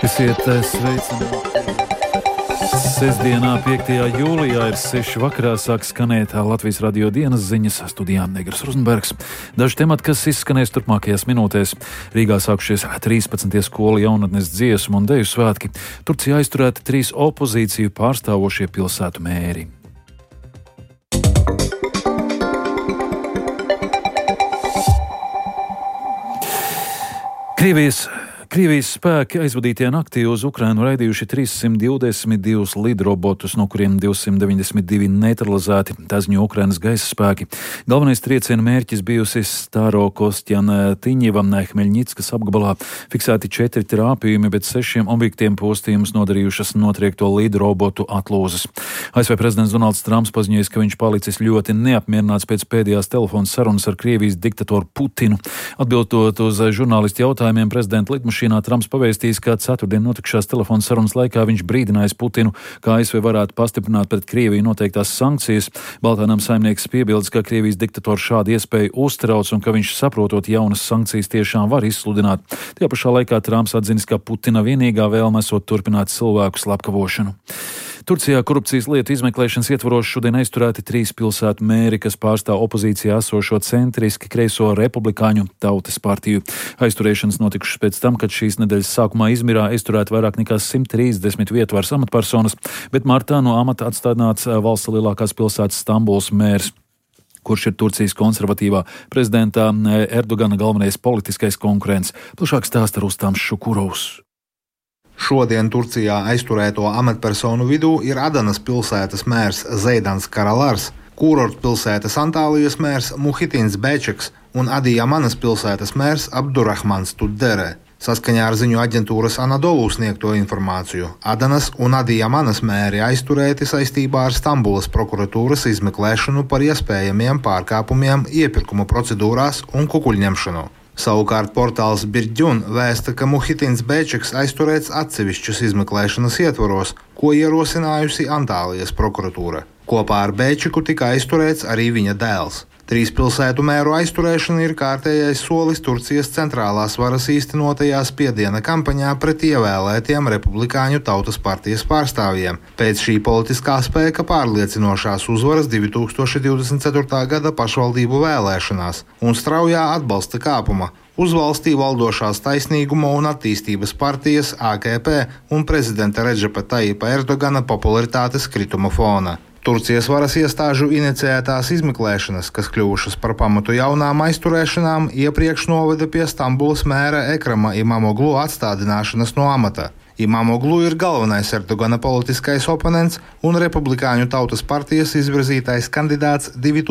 Esiet sveicināti. Sestdienā, 5. jūlijā ir 6 vakarā sāk skanēt Latvijas radio dienas ziņas, studijā Negras Rozenbergs. Daži temati, kas izskanēs turpmākajās minūtēs. Rīgā sākušies 13. skolu jaunatnes dziesmu un deju svētki. Turcijā aizturēti 3 opozīciju pārstāvošie pilsētu mēri. Krievijas spēki aizvadītajā naktī uz Ukrainu raidījuši 322 lidrobotus, no kuriem 292 neutralizēti, tā ziņo Ukrainas gaisa spēki. Galvenais trieciena mērķis bijusi Staro-Kostjana-Tiņiva, Hmeļņickas apgabalā. Fiksēti 4 trāpījumi, bet 6 objektiem postījumus nodarījušas notriekto lidrobotu atlūzes. ASV prezidents Donalds Trumps paziņojis, ka viņš palicis ļoti neapmierināts pēc pēdējās telefona sarunas ar Krievijas diktatoru Putinu. Atbildot uz žurnālistu jautājumiem, prezidenta lidmašīnā Trumps pavēstījis, ka ceturtdien notikušās telefona sarunas laikā viņš brīdinājis Putinu, ka ASV varētu pastiprināt pret Krieviju noteiktās sankcijas. Baltānam saimnieks piebildes, ka Krievijas diktators šādu iespēju uztrauc un ka viņš, saprotot jaunas sankcijas, tiešām var izsludināt. Tajā pašā laikā Trumps atzinis, ka Putina vienīgā vēlme esot turpināt cilvēku slepkavošanu. Turcijā korupcijas lietu izmeklēšanas ietvaros šodien aizturēti 3 pilsētu mēri, kas pārstāv opozīcijā esošo centriski kreiso Republikāņu tautas partiju. Aizturēšanas notikušas pēc tam, kad šīs nedēļas sākumā Izmirā aizturēti vairāk nekā 130 vietvaras amatpersonas, bet martā no amata atstādināts valsts lielākās pilsētas Stambulas mērs, kurš ir Turcijas konservatīvā prezidenta Erdogana galvenais politiskais konkurents. Plašāk stāsta Rustāms Šukurovs. Šodien Turcijā aizturēto amatpersonu vidū ir Adanas pilsētas mērs Zeidans Karalars, kurortu pilsētas Antālijas mērs Muhitins Bečeks un Adijamanas pilsētas mērs Abdurahmans Tuddere. Saskaņā ar ziņu aģentūras Anadolu sniegto informāciju, Adanas un Adijamanas mēri aizturēti saistībā ar Stambulas prokuratūras izmeklēšanu par iespējamiem pārkāpumiem iepirkuma procedūrās un kukuļņemšanu. Savukārt portāls Birģun vēsta, ka Muhitins Bečeks aizturēts atsevišķas izmeklēšanas ietvaros, ko ierosinājusi Antālijas prokuratūra. Kopā ar Bečeku tika aizturēts arī viņa dēls. 3 pilsētu mēru aizturēšana ir kārtējais solis Turcijas centrālās varas īstenotajā spiediena kampaņā pret ievēlētiem Republikāņu tautas partijas pārstāvjiem pēc šī politiskā spēka pārliecinošās uzvaras 2024. gada pašvaldību vēlēšanās un straujā atbalsta kāpuma uz valstī valdošās Taisnīguma un attīstības partijas AKP un prezidenta Redžepa Tajipa Erdogana popularitātes krituma fona. Turcijas varas iestāžu iniciētās izmeklēšanas, kas kļuvušas par pamatu jaunām aizturēšanām, iepriekš noveda pie Stambulas mēra Ekrama Imamoglu atstādināšanas no amata. Imamoglu ir galvenais Erdogana politiskais oponents un Republikāņu tautas partijas izvirzītais kandidāts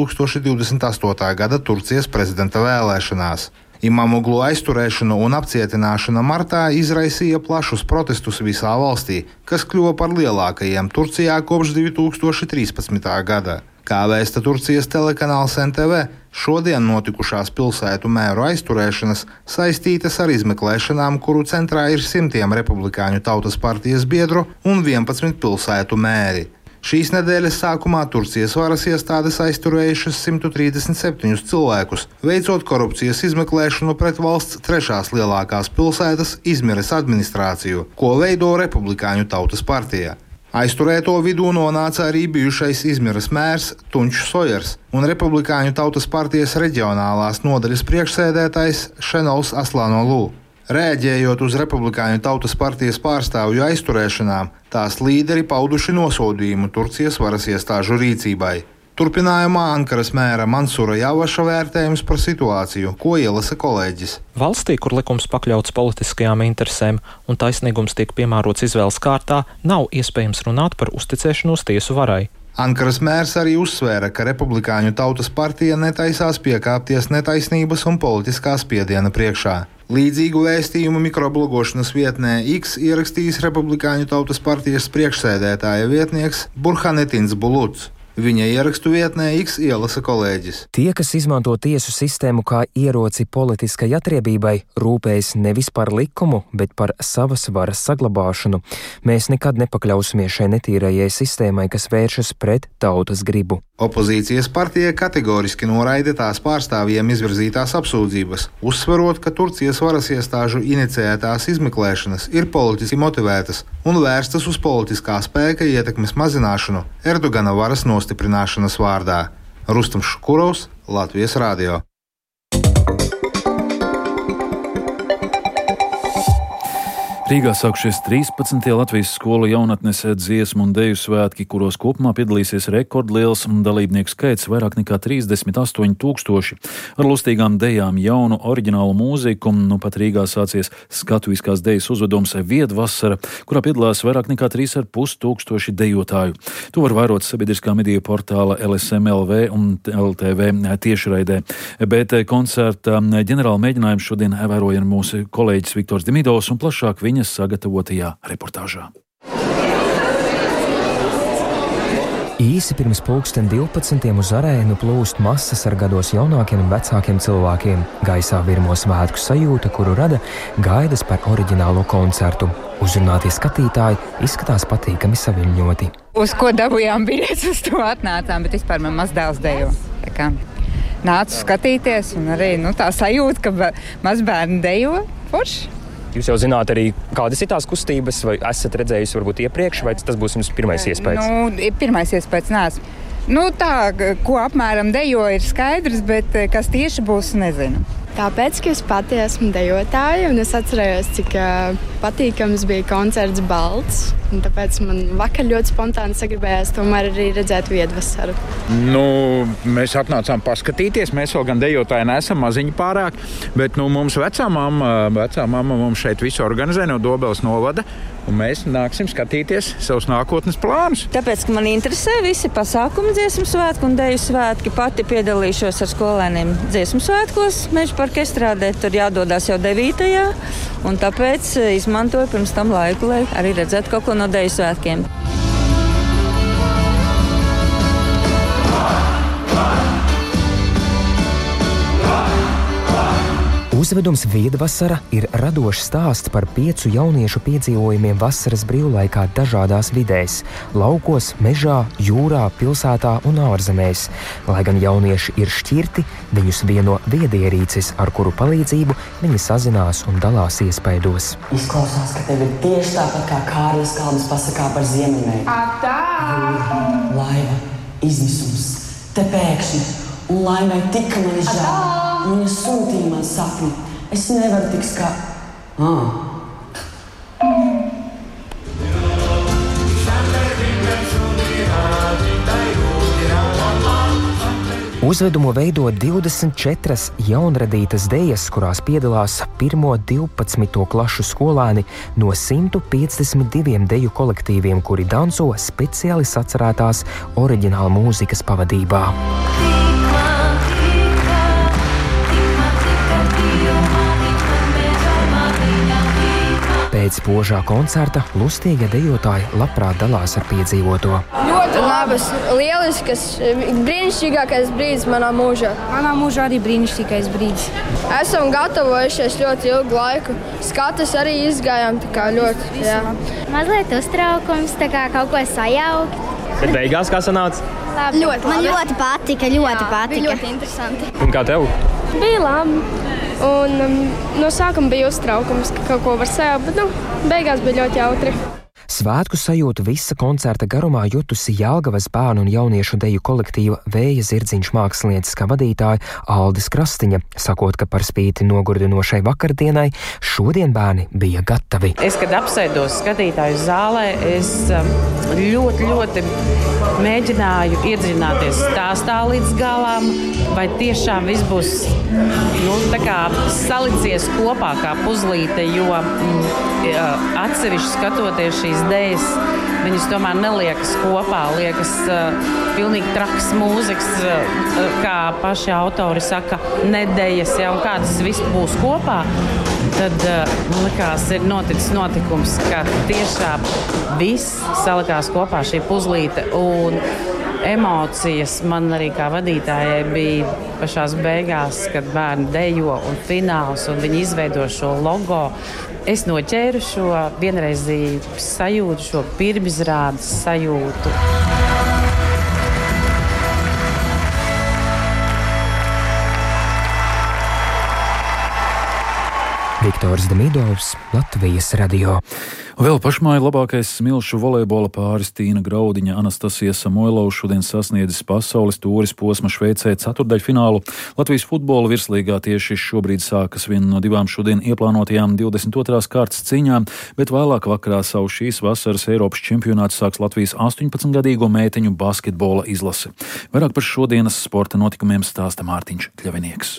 2028. gada Turcijas prezidenta vēlēšanās. Imamoglu aizturēšana un apcietināšana martā izraisīja plašus protestus visā valstī, kas kļuva par lielākajiem Turcijā kopš 2013. gada. Kā vēsta Turcijas telekanāls NTV, šodien notikušās pilsētu mēru aizturēšanas saistītas ar izmeklēšanām, kuru centrā ir simtiem Republikāņu tautas partijas biedru un 11 pilsētu mēri. Šīs nedēļas sākumā Turcijas varas iestādes aizturējušas 137 cilvēkus, veicot korupcijas izmeklēšanu pret valsts 3. lielākās pilsētas Izmiras administrāciju, ko veido Republikāņu tautas partija. Aizturēto vidū nonāca arī bijušais Izmiras mērs Tunčs Sojers un Republikāņu tautas partijas reģionālās nodaļas priekšsēdētājs Šenols Aslanolu. Rēģējot uz Republikāņu tautas partijas pārstāvju aizturēšanām, tās līderi pauduši nosodījumu Turcijas varas iestāžu rīcībai. Turpinājumā Ankaras mēra Mansura Javaša vērtējums par situāciju, ko ielasa kolēģis. Valstī, kur likums pakļauts politiskajām interesēm un taisnīgums tiek piemērots izvēles kārtā, nav iespējams runāt par uzticēšanos tiesu varai. Ankaras mērs arī uzsvēra, ka Republikāņu tautas partija netaisās piekāpties netaisnības un politiskā spiediena priekšā. Līdzīgu vēstījumu mikroblogošanas vietnē X ierakstījis Republikāņu tautas partijas priekšsēdētāja vietnieks Burhanetins Buluts. Viņa ierakstu vietnē X ielasa kolēģis. Tie, kas izmanto tiesu sistēmu kā ieroci politiskai atriebībai, rūpējas nevis par likumu, bet par savas varas saglabāšanu. Mēs nekad nepakļausimies šai netīrajai sistēmai, kas vēršas pret tautas gribu. Opozīcijas partija kategoriski noraida tās pārstāvjiem izvirzītās apsūdzības, uzsverot, ka Turcijas varas iestāžu inicētās izmeklēšanas ir politiski motivētas un vērstas uz politiskā spēka ietekmes mazināšanu Erdogana varas nostiprināšanas vārdā. Rustams Šukurovs, Latvijas radio. Rīgā sākušies 13. Latvijas skolu jaunatnes dziesmu un deju svētki, kuros kopumā piedalīsies rekordliels dalībnieku skaits – vairāk nekā 38,000. Ar lustīgām dejām, jaunu oriģinālu mūziku, pat Rīgā sācies skatuviskās dejas uzvedums Viedvasara, kurā piedalās vairāk nekā 3,500 dejotāju. To var vērot sabiedriskā mediju portāla LSM.LV un LTV tiešraidē. Bet koncerta ģenerāla mēģinājums šodien vēroja mūsu kolēģis Viktors Demidovs un plašāk viņa sagatavotajā reportāžā. Īsi pirms 12. uz arēnu plūst masas ar gados jaunākiem un vecākiem cilvēkiem. Gaisā virmo svētku sajūta, kuru rada gaidas par oriģinālo koncertu. Uzrunātie skatītāji izskatās patīkami saviļņoti. Uz ko dabujām biļetes, uz to atnācām, bet vispār man mazdēls dejo. Nācu skatīties un arī tā sajūta, ka mazbērni dejo forši. Jūs jau zināt arī, kādas ir tās kustības, vai esat redzējusi varbūt iepriekš, vai tas būs jums pirmais iespējas? Pirmais iespējas neesmu. Tā, ko apmēram dejo, ir skaidrs, bet kas tieši būs, nezinu. Tāpēc, ka es pati esmu dejotāja, un es atcerējos, cik patīkams bija koncerts Balts. Tāpēc man vakar ļoti spontāni sagribējās tomēr arī redzēt Viedvasaru. Mēs atnācām paskatīties, mēs vēl gan dejotāji neesam maziņi pārāk, bet mums vecā mamma mums šeit visu organizē no Dobeles novada, un mēs nāksim skatīties savus nākotnes plānus. Tāpēc, ka man interesē visi pasākumi dziesmu svētki un deju svētki, pati piedalīšos ar skolēniem dziesmu svētkos, Meža parka estrādē, tur jādodās jau 9. un tāpēc izmantoju pirms tam laiku, lai arī redzētu kaut ko no deju svētkiem. Uzvedums Viedvasara ir radošs stāsts par 5 jauniešu piedzīvojumiem vasaras brīvlaikā dažādās vidēs – laukos, mežā, jūrā, pilsētā un ārzemēs. Lai gan jaunieši ir šķirti, viņus vieno viedierīces, ar kuru palīdzību viņi sazinās un dalās iespaidos. Izklausās, ka tev ir tieši tāpat kā Kārlis Kalbas pasakā par Ziemeļmēju. Jūra, laiva, izmisums, te pēkšņi, un laimai tika mani žēl. Viņa sūtīja man sapni. Es nevaru tik Uzvedumu veido 24 jaunradītas dejas, kurās piedalās 1.–12. klašu skolēni no 152 deju kolektīviem, kuri danco speciāli sacerētās oriģināla mūzikas pavadībā. Pēc spožā koncerta lustīgie dejotāji labprāt dalās ar piedzīvoto. Ļoti labas, lieliskas, brīnišķīgākais brīdis manā mūžā. Manā mūžā arī brīnišķīgais brīdis. Esam gatavojušies ļoti ilgu laiku. Skatas arī izgājām, tā kā ļoti, jā. Mazliet uztraukums, tā kā kaut ko sajaukt. Bet beigās kā sanāca? Labi. Man ļoti patika, patika. Bija ļoti interesanti. Un kā tev? Bija labi. Un no sākuma bija uztraukums, ka kaut ko var sajaukt, bet beigās bija ļoti jautri. Svētku sajūtu visa koncerta garumā jutusi Jelgavas bērnu un jauniešu deju kolektīva Vēja zirdziņš mākslinieckā vadītāja Aldis Krastiņa, sakot, ka par spīti nogurdinošai vakardienai šodien bērni bija gatavi. Es, kad apsēdos skatītāju zālē, es ļoti mēģināju iedziļināties stāstā līdz galam, vai tiešām viss būs salicies kopā kā puzlīte, jo atsevišķi skatoties šīs dejas, viņas tomēr neliekas kopā, liekas pilnīgi traks mūzikas, kā paši autori saka, nedejas, ja, un kā tas viss būs kopā. Tad, man likās, ir noticis notikums, ka tiešām viss salikās kopā šī puzlīte, un emocijas man arī kā vadītājai bija pašās beigās, kad bērni dejo un fināls, un viņi izveido šo logo. Es noķēru šo vienreizīgu sajūtu, šo pirmizrādes sajūtu. Viktors Demidovs, Latvijas radio. Vēl pašmāja labākais smilšu volejbola pāris Tīna Graudiņa, Anastasija Samoilova šodien sasniedzis pasaules tūris posma Šveicē ceturdaļfinālu. Latvijas futbola virslīgā tieši šobrīd sākas viena no divām šodien ieplānotajām 22. kārtas cīņām, bet vēlāk vakarā savu šīs vasaras Eiropas čempionātu sāks Latvijas 18-gadīgo meiteņu basketbola izlase. Vairāk par šodienas sporta notikumiem stāsta Mārtiņš Kļavinieks.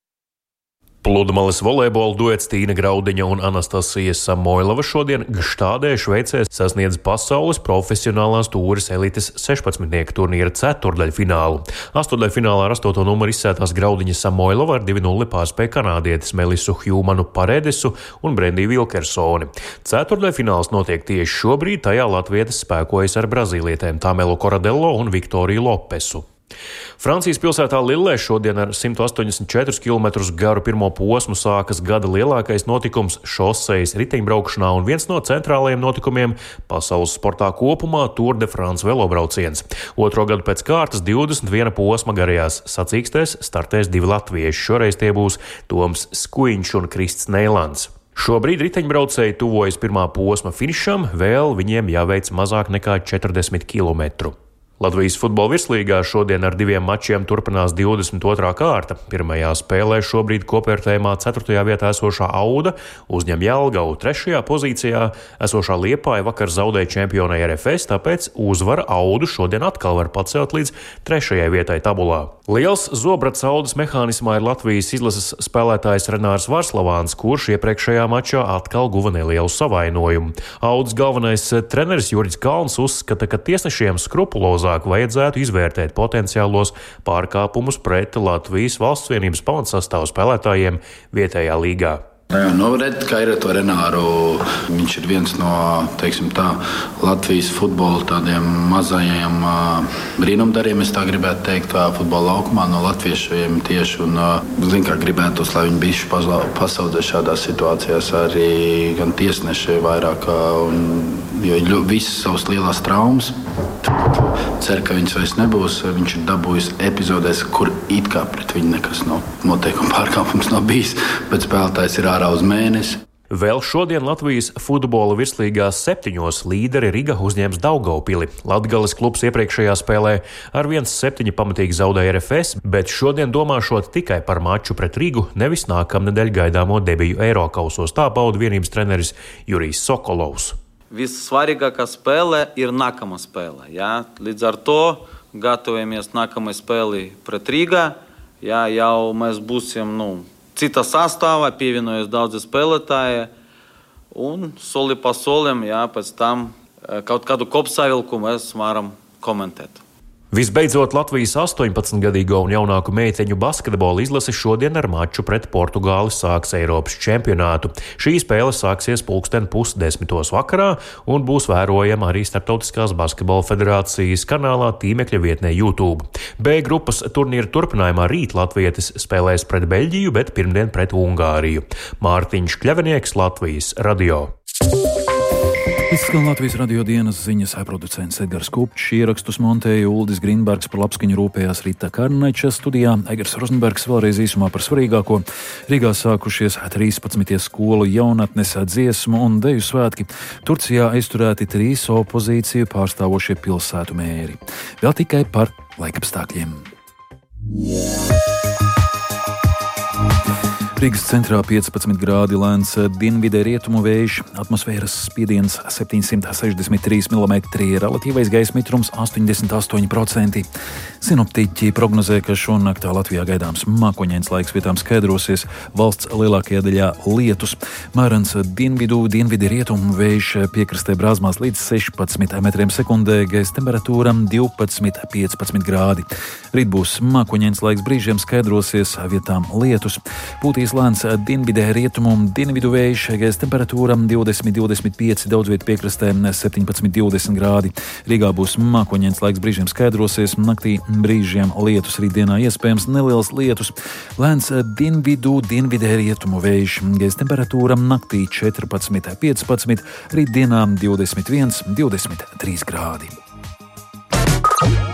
Pludmales volejbola duets Tīna Graudiņa un Anastasija Samoilova šodien Gštādē, Šveicē sasniedz pasaules profesionālās tūres elites 16-nieku turnīra ceturdaļfinālu. Astodaļfinālā ar 8. numuru izsētās Graudiņa Samoilova ar 2-0 pārspēja kanādietis Melisu Hjūmanu Paredesu un Brendiju Vilkersoni. Ceturdaļfināls notiek tieši šobrīd, tajā latvietes spēkojas ar brazīlietēm Tamelu Koradello un Viktoriju Lopesu. Francijas pilsētā Lillē šodien ar 184 km garu pirmo posmu sākas gada lielākais notikums šosejas riteņbraukšanā un viens no centrālajiem notikumiem pasaules sportā kopumā Tour de France velobrauciens. Otro gadu pēc kārtas 21 posma garajās sacīkstēs startēs divi latvieši. Šoreiz tie būs Toms Skuiņš un Krists Neilands. Šobrīd riteņbraucēji tuvojas pirmā posma finišam, vēl viņiem jāveic mazāk nekā 40 km. Latvijas futbola virslīgā šodien ar 2 mačiem turpinās 22. kārta. Pirmajā spēlē šobrīd kopvērtējumā 4. vietā esošā Auda uzņem Jelgavu, 3. pozīcijā esošā Liepāja vakar zaudēja čempionai RFS, tāpēc uzvara Audu šodien atkal var pacelt līdz 3. vietai tabulā. Liels zobrats Audas mehānismā ir Latvijas izlases spēlētājs Renārs Varslavāns, kurš iepriekšējā mačā atkal guva nelielu savainojumu. Audas galvenais treneris Juris Kalns uzskata, ka tiesnešiem skrupulozā vajadzētu izvērtēt potenciālos pārkāpumus pret Latvijas valsts vienības pamatsastāvu spēlētājiem vietējā līgā. Redz, kā ir ar to Renāru. Viņš ir viens no, teiksim tā, Latvijas futbola tādiem mazajiem brīnumdariem, es tā gribētu teikt, futbola laukumā no latviešiem tieši. Un, zin, kā gribētos, lai viņi bišķi pasaudzē šādās situācijās arī gan tiesneši vairāk, jo visas savas lielās traumas. Ceru, ka viņas vairs nebūs. Viņš ir dabūjis epizodēs, kur it kā pret viņu nekas nav noteikuma pārkāpums nav bijis, bet spēlētājs ir ārā uz mēnesi. Vēl šodien Latvijas futbola virslīgā 7. līderi Riga uzņems Daugavpili. Latgales klubs iepriekšējā spēlē ar 1-7 pamatīgi zaudēja RFS, bet šodien domāšot tikai par maču pret Rigu, nevis nākamnedēļ gaidāmo debiju Eirokausos. Tā bauda vienības treneris Jurijs Sokolovs. Vissvarīgākā spēle ir nākamā spēle. Ja? Līdz ar to gatavojamies nākamai spēlei pret Rīgā. Ja? Jau mēs būsim cita sastāvā, pievienojas daudzi spēlētāji. Un soli pa solim, ja? Pēc tam kaut kādu kopsavilkumu mēs varam komentēt. Visbeidzot, Latvijas 18-gadīgo un jaunāku meiteņu basketbola izlase šodien ar maču pret Portugāli sāks Eiropas čempionātu. Šī spēle sāksies 9:30 vakarā un būs vērojama arī Starptautiskās basketbola federācijas kanālā tīmekļa vietnē YouTube. B grupas turnīra turpinājumā rīt latvietis spēlēs pret Beļģiju, bet pirmdien pret Ungāriju. Mārtiņš Kļavinieks, Latvijas radio. Izskan Latvijas radio dienas ziņas, producents Edgars Kupčs, ierakstus montēja Uldis Grīnbergs, par labskaņu rūpējās Rita Karnaiča, studijā Egers Rozenbergs. Vēlreiz īsumā par svarīgāko. Rīgā sākušies 13. skolu jaunatnes dziesmu un deju svētki. Turcijā aizturēti 3 opozīciju pārstāvošie pilsētu mēri. Vēl tikai par laikapstākļiem. Rīgas centrā 15 grādi, lēns dienvidē rietumu vējš, atmosfēras spiediens 763 mm, relatīvais gaisa mitrums 88%. Sinoptiķi prognozē, ka šonnaktā Latvijā gaidāms mākoņains laiks, vietām skaidrosies, valsts lielākajā daļā lietus. Mērens dienvidi rietumu vējš, piekrastē brāzmās līdz 16 m/s, gaisa temperatūra 12-15 grādi. Rīt būs mākoņains laiks, brīžiem skaidrosies, vietām lietus. Pūtīs pūtīs lēns dienvidē rietumu un dienvidu vējš, gaisa temperatūra 20-25, daudz viet piekrastē 17-20 grādi. Rīgā būs mākoņains laiks, brīžiem skaidrosies, naktī brīžiem lietus, rītdienā iespējams neliels lietus. Lēns dienvidē rietumu vējš, gaisa temperatūra naktī 14-15, rītdienā 21-23 grādi.